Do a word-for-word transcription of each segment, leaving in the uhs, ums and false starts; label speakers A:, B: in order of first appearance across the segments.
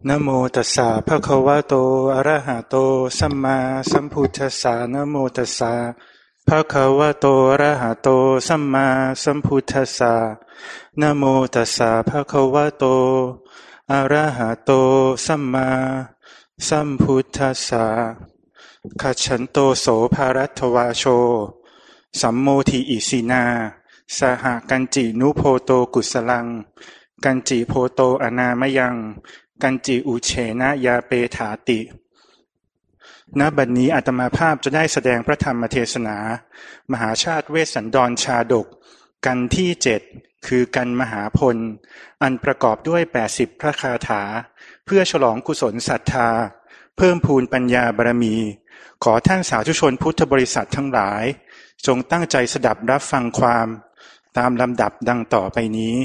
A: นะโมตัสสะภะคะวะโตอะระหะโตสัมมาสัมพุทธัสสะนะโมตัสสะภะคะวะโตอะระหะโตสัมมาสัมพุทธัสสะนะโมตัสสะภะคะวะโตอะระหะโตสัมมาสัมพุทธัสสะคัจฉันโตโสภารัตถวาโชสัมโมทิอิสินาสหกันจินุโพโตกุสลังกันจิโพโตอนามยังกันจิอุเฉนะยาเปถาติณบัดนี้อาตมาภาพจะได้แสดงพระธรรมเทศนามหาชาติเวสสันดรชาดกกันที่เจ็ดคือกันมหาพลอันประกอบด้วยแปดสิบพระคาถาเพื่อฉลองกุศลศรัทธาเพิ่มพูนปัญญาบารมีขอท่านสาธุชนพุทธบริษัททั้งหลายจงตั้งใจสดับรับฟังความตามลำดับดังต่อไปนี้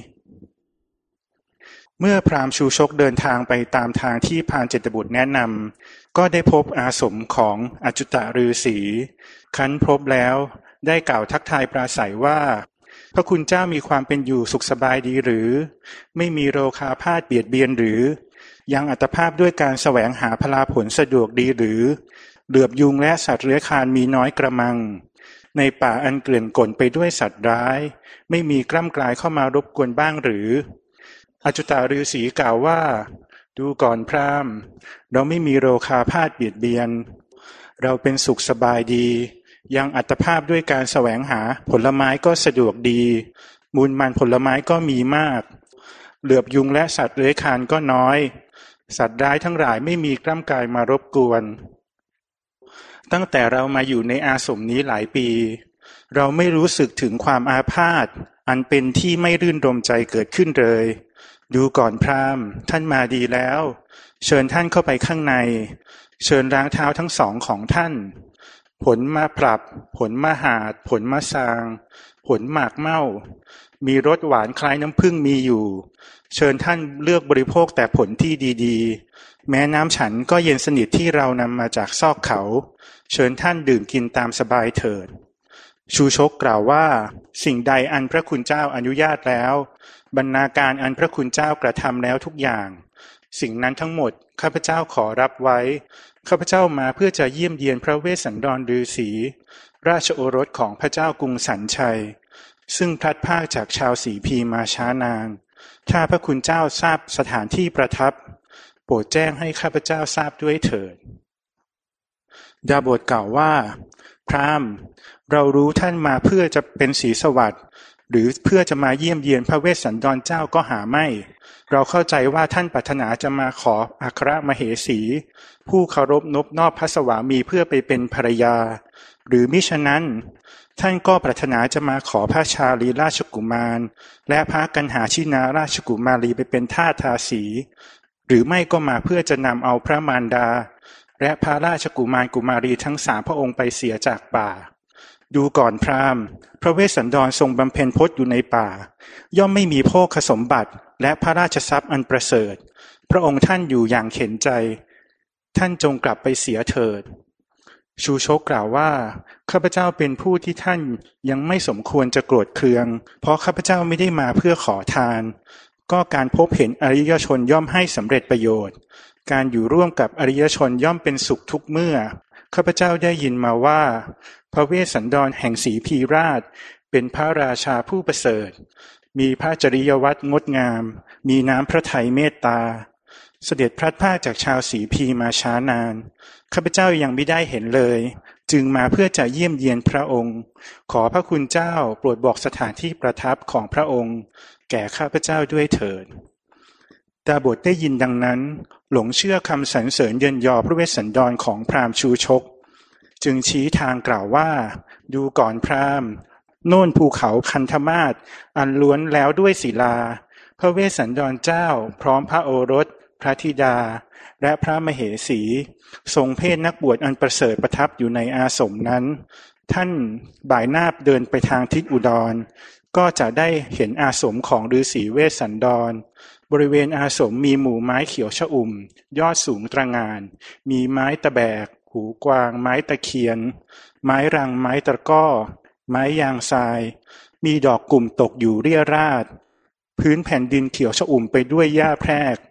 A: เมื่อพราหมณ์ชูชกเดินทางไปตามทางที่พรานเจตบุตรแนะนำก็ได้พบอาสมของอจุตฤาษีครั้นพบแล้วได้กล่าวทักทายปราศัยว่าพระคุณเจ้ามีความเป็นอยู่สุขสบายดีหรือไม่มีโรคาพาธเบียดเบียนหรือยังอัตภาพด้วยการแสวงหาพลาผลสะดวกดีหรือเหลือบยุงและสัตว์เลื้อยคลานมีน้อยกระมังในป่าอันเกลื่อนกลไปด้วยสัตว์ร้ายไม่มีกล้ำกลายเข้ามารบกวนบ้างหรืออจุตฤาษีกล่าวว่าดูก่อนพราหมณ์เราไม่มีโรคาพาธเบียดเบียนเราเป็นสุขสบายดียังอัตภาพด้วยการแสวงหาผลไม้ก็สะดวกดีมูลมันผลไม้ก็มีมากเหลือบยุงและสัตว์เลื้อยคลานก็น้อยสัตว์ร้ายทั้งหลายไม่มีกล้ำกายมารบกวนตั้งแต่เรามาอยู่ในอาสมนี้หลายปีเราไม่รู้สึกถึงความอาพาธอันเป็นที่ไม่รื่นรมใจเกิดขึ้นเลยดูก่อนพราหมณ์ท่านมาดีแล้วเชิญท่านเข้าไปข้างในเชิญล้างเท้าทั้งสองของท่านผลมะปรับผลมะหาดผลมะซางผลหมากเม่ามีรสหวานคล้ายน้ำผึ้งมีอยู่เชิญท่านเลือกบริโภคแต่ผลที่ดีๆแม้น้ำฉันก็เย็นสนิทที่เรานำมาจากซอกเขาเชิญท่านดื่มกินตามสบายเถิดชูชกกล่าวว่าสิ่งใดอันพระคุณเจ้าอนุญาตแล้วบรรณาการอันพระคุณเจ้ากระทำแล้วทุกอย่างสิ่งนั้นทั้งหมดข้าพเจ้าขอรับไว้ข้าพเจ้ามาเพื่อจะเยี่ยมเยียนพระเวสสันดรฤาษีราชโอรสของพระเจ้ากรุงสันชัยซึ่งพลัดพรากจากชาวสีพีมาช้านานถ้าพระคุณเจ้าทราบสถานที่ประทับโปรดแจ้งให้ข้าพเจ้าทราบด้วยเถิดดาบทกล่าวว่าพราหมณ์เรารู้ท่านมาเพื่อจะเป็นศรีสวัสดิ์หรือเพื่อจะมาเยี่ยมเยียนพระเวสสันดรเจ้าก็หาไม่เราเข้าใจว่าท่านปรารถนาจะมาขออัครมเหสีผู้เคารพนบนอบพระสวามีเพื่อไปเป็นภรรยาหรือมิฉะนั้นท่านก็ปรารถนาจะมาขอพระชาลีราชกุมารและพระกันหาชินาราชกุมารีไปเป็นทาสทาสีหรือไม่ก็มาเพื่อจะนำเอาพระมารดาและพระราชกุมารกุมารีทั้งสามพระองค์ไปเสียจากป่าดูก่อนพราหมณ์พระเวสสันดรทรงบำเพ็ญพจน์อยู่ในป่าย่อมไม่มีโภคสมบัติและพระราชทรัพย์อันประเสริฐพระองค์ท่านอยู่อย่างเข็ญใจท่านจงกลับไปเสียเถิดชูชกกล่าวว่าข้าพเจ้าเป็นผู้ที่ท่านยังไม่สมควรจะโกรธเคืองเพราะข้าพเจ้าไม่ได้มาเพื่อขอทานก็การพบเห็นอริยชนย่อมให้สำเร็จประโยชน์การอยู่ร่วมกับอริยชนย่อมเป็นสุขทุกเมื่อข้าพเจ้าได้ยินมาว่าพระเวสสันดรแห่งศรีพีราชเป็นพระราชาผู้ประเสริฐมีพระจริยวัตรงดงามมีน้ำพระทัยเมตตาเสด็จพลัดพรากจากชาวศรีพีมาช้านานข้าพเจ้ายังไม่ได้เห็นเลยจึงมาเพื่อจะเยี่ยมเยียนพระองค์ขอพระคุณเจ้าโปรดบอกสถานที่ประทับของพระองค์แก่ข้าพเจ้าด้วยเถิดดาบทได้ยินดังนั้นหลงเชื่อคำสรรเสริญเยินยอพระเวสสันดรของพราหมณ์ชูชกจึงชี้ทางกล่าวว่าดูก่อนพราหมณ์โน่นภูเขาคันธมาศอันล้วนแล้วด้วยศิลาพระเวสสันดรเจ้าพร้อมพระโอรสพระธิดาและพระมเหสีทรงเพศนักบวชอันประเสริฐประทับอยู่ในอาสมนั้นท่านบ่ายหน้าเดินไปทางทิศอุดรก็จะได้เห็นอาสมของฤาษีเวสสันดรบริเวณอาสมมีหมู่ไม้เขียวชอุ่มยอดสูงตระหง่านมีไม้ตะแบกหูกวางไม้ตะเคียนไม้รังไม้ตะก้อไม้ยางทรายมีดอกกุ่มตกอยู่เรี่ยราดพื้นแผ่นดินเขียวชอุ่มไปด้วยหญ้าแพรก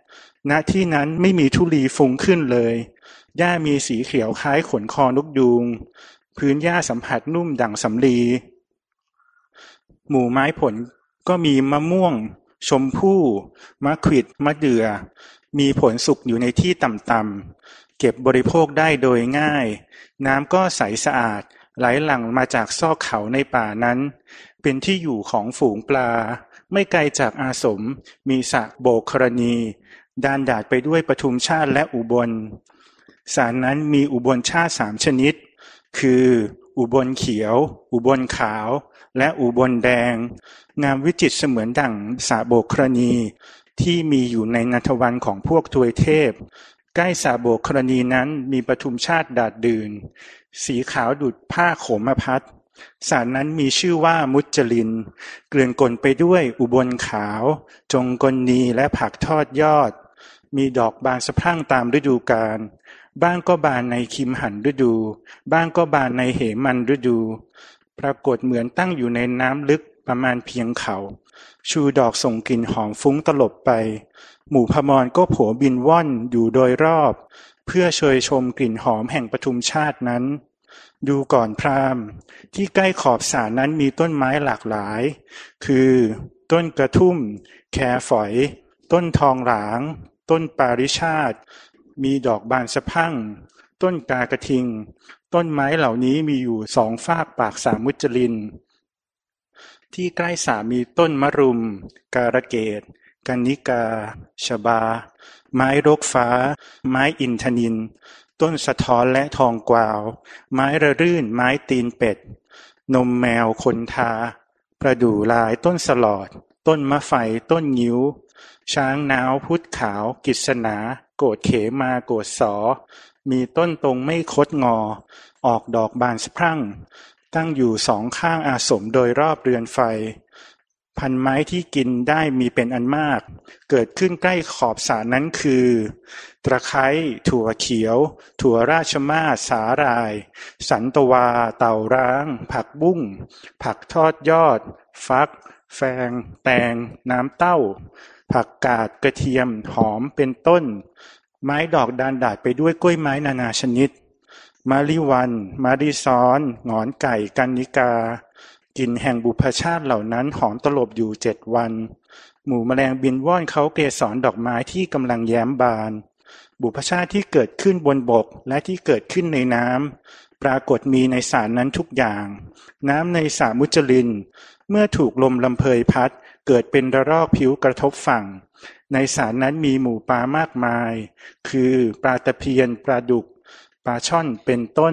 A: ณที่นั้นไม่มีธุลีฟุ้งขึ้นเลยหญ้ามีสีเขียวคล้ายขนคอนกยูงพื้นหญ้าสัมผัสนุ่มดั่งสำลีหมู่ไม้ผลก็มีมะม่วงชมพู่มะขวิดมะเดื่อมีผลสุกอยู่ในที่ต่ำๆเก็บบริโภคได้โดยง่ายน้ำก็ใสสะอาดไหลหลั่งมาจากซอกเขาในป่านั้นเป็นที่อยู่ของฝูงปลาไม่ไกลจากอาสมมีสระโบกครณีดานดาดไปด้วยปทุมชาติและอุบลสระนั้นมีอุบลชาติสามชนิดคืออุบลเขียวอุบลขาวและอุบลแดงงามวิจิตรเสมือนดั่งสระโบกครณีที่มีอยู่ในนันทวันของพวกทวยเทพใกล้สระโบกครณีนั้นมีปทุมชาติดาดดื่นสีขาวดุจผ้าโขมพัดสระนั้นมีชื่อว่ามุจลินเกลื่อนกลไปด้วยอุบลขาวจงกลนีและผักทอดยอดมีดอกบานสะพรั่งตามฤดูกาลบ้างก็บานในคิมหันฤดูบ้างก็บานในเหมันฤดูปรากฏเหมือนตั้งอยู่ในน้ำลึกประมาณเพียงเขาชูดอกส่งกลิ่นหอมฟุ้งตลบไปหมู่พมรก็โผบินว่อนอยู่โดยรอบเพื่อเชยชมกลิ่นหอมแห่งปทุมชาตินั้นดูก่อนพราหมณ์ที่ใกล้ขอบสระนั้นมีต้นไม้หลากหลายคือต้นกระทุ่มแคฝอยต้นทองหลางต้นปาริชาติมีดอกบานสะพรั่งต้นกากระทิงต้นไม้เหล่านี้มีอยู่สองฝากปากสระมุจลินที่ใกล้สระมีต้นมะรุมการะเกดกัญญิกาชบาไม้รกฟ้าไม้อินทนิลต้นสะท้อนและทองกวาวไม้ระรื่นไม้ตีนเป็ดนมแมวคนทาประดู่ลายต้นสลอดต้นมะไฟต้นงิ้วช้างนาวพุทธขาวกิษณาโกฏเขมาโกฏสอมีต้นตรงไม่คดงอออกดอกบานสะพรั่งตั้งอยู่สองข้างอาสมโดยรอบเรือนไฟพันไม้ที่กินได้มีเป็นอันมากเกิดขึ้นใกล้ขอบสระนั้นคือตะไคร้ถั่วเขียวถั่วราชมาศสาหร่ายสันตวาเต่าร้างผักบุ้งผักทอดยอดฟักแฟงแตงน้ำเต้าผักกาดกระเทียมหอมเป็นต้นไม้ดอกดานดาดไปด้วยกล้วยไม้นานาชนิดมะลิวันมะลิซ้อนหงอนไก่กัญญิกากลิ่นแห่งบุพชาติเหล่านั้นหอมตลบอยู่เจ็ดวันหมู่แมลงบินว่อนเขาเกสรดอกไม้ที่กำลังแย้มบานบุพชาติที่เกิดขึ้นบนบกและที่เกิดขึ้นในน้ำปรากฏมีในสระนั้นทุกอย่างน้ำในสระมุจลินเมื่อถูกลมลำเพยพัดเกิดเป็นระลอกผิวกระทบฝั่งในสระนั้นมีหมู่ปลามากมายคือปลาตะเพียนปลาดุกปลาช่อนเป็นต้น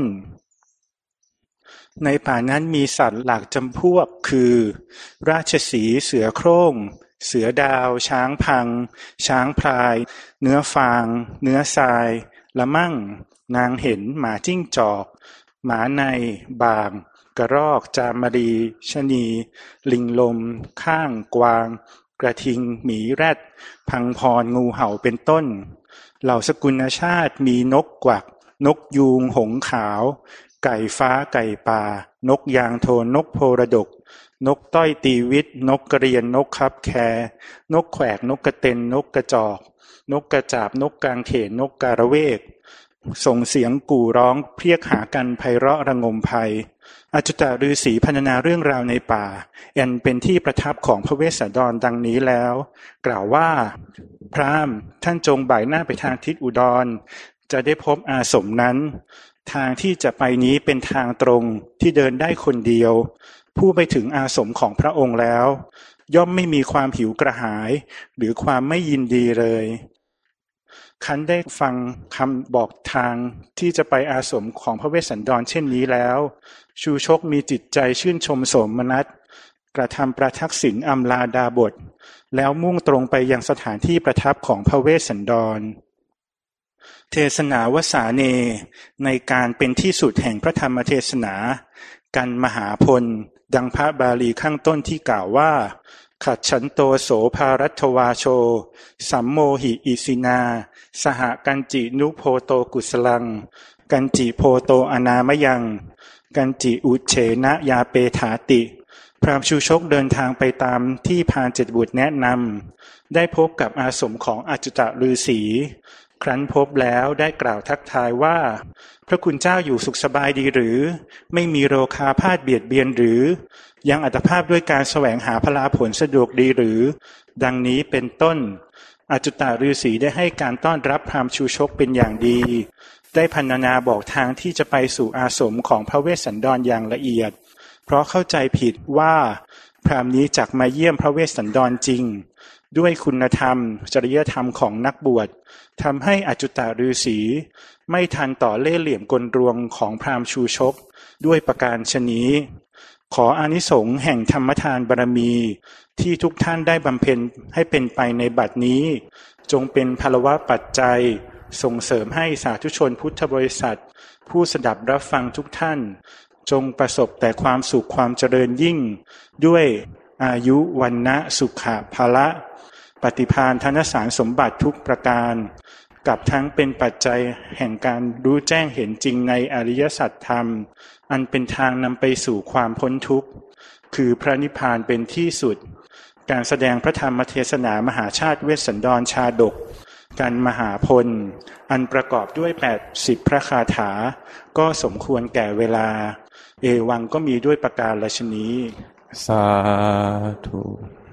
A: ในป่านั้นมีสัตว์หลากจำพวกคือราชสีห์เสือโคร่งเสือดาวช้างพังช้างพลายเนื้อฟางเนื้อทรายละมั่งนางเห็นหมาจิ้งจอกหมาในบางกระรอกจามรีชะนีลิงลมข้างกวางกระทิงหมีแรดพังพรงูเห่าเป็นต้นเหล่าสกุลชาติมีนกกวักนกยูงหงส์ขาวไก่ฟ้าไก่ป่านกยางโทนนกโพระดกนกต้อยตีวิตนกกระเรียนนกคับแคนกแขวกนกกระเต็นนกกระจอกนกกระจาบนกกางเขนนกการะเวกส่งเสียงกู่ร้องเพียกหากันไพเราะระงมไพอจุตฤาษีพรรณนาเรื่องราวในป่าแอนเป็นที่ประทับของพระเวสสันดรดังนี้แล้วกล่าวว่าพราหมณ์ท่านจงบ่ายหน้าไปทางทิศอุดรจะได้พบอาสมนั้นทางที่จะไปนี้เป็นทางตรงที่เดินได้คนเดียวผู้ไปถึงอาสมของพระองค์แล้วย่อมไม่มีความหิวกระหายหรือความไม่ยินดีเลยคันได้ฟังคำบอกทางที่จะไปอาสมของพระเวสสันดรเช่นนี้แล้วชูชกมีจิตใจชื่นชมโสมนัสกระทำประทักษิณอำลาดาบทแล้วมุ่งตรงไปยังสถานที่ประทับของพระเวสสันดรเทศนาวสาเนในการเป็นที่สุดแห่งพระธรรมเทศนากันมหาพลดังพระบาลีข้างต้นที่กล่าวว่าขัดฉันโตโสภารัตวาโชสัมโมหิอิสินาสหกันจินุโพโตกุสลังกันจิโพโตอนามยังกันจิอุเฉนะยาเปถาติพราหมณ์ชูชกเดินทางไปตามที่พรานเจ็ดบุตรแนะนำได้พบกับอาสมของอจุตฤาษีครั้นพบแล้วได้กล่าวทักทายว่าพระคุณเจ้าอยู่สุขสบายดีหรือไม่มีโรคาพาธเบียดเบียนหรือยังอัตภาพด้วยการแสวงหาพลาผลสะดวกดีหรือดังนี้เป็นต้นอจุตฤาษีได้ให้การต้อนรับพราหมณ์ชูชกเป็นอย่างดีได้พรรณนาบอกทางที่จะไปสู่อาสมของพระเวสสันดรอย่างละเอียดเพราะเข้าใจผิดว่าพราหมณ์นี้จักมาเยี่ยมพระเวสสันดรจริงด้วยคุณธรรมจริยธรรมของนักบวชทำให้อจุตฤาษีไม่ทันต่อเล่ห์เหลี่ยมกลรวงของพราหมณ์ชูชกด้วยประการฉนี้ขออานิสงส์แห่งธรรมทานบารมีที่ทุกท่านได้บำเพ็ญให้เป็นไปในบัดนี้จงเป็นพลวะปัจจัยส่งเสริมให้สาธุชนพุทธบริษัทผู้สดับรับฟังทุกท่านจงประสบแต่ความสุขความเจริญยิ่งด้วยอายุวันนะสุขะภละปฏิภาณธนสารสมบัติทุกประการกับทั้งเป็นปัจจัยแห่งการรู้แจ้งเห็นจริงในอริยสัจธรรมอันเป็นทางนำไปสู่ความพ้นทุกข์คือพระนิพพานเป็นที่สุดการแสดงพระธรรมเทศนามหาชาติเวสสันดรชาดกการมหาพลอันประกอบด้วยแปดสิบพระคาถาก็สมควรแก่เวลาเอวังก็มีด้วยประการฉะนี้
B: สาธุ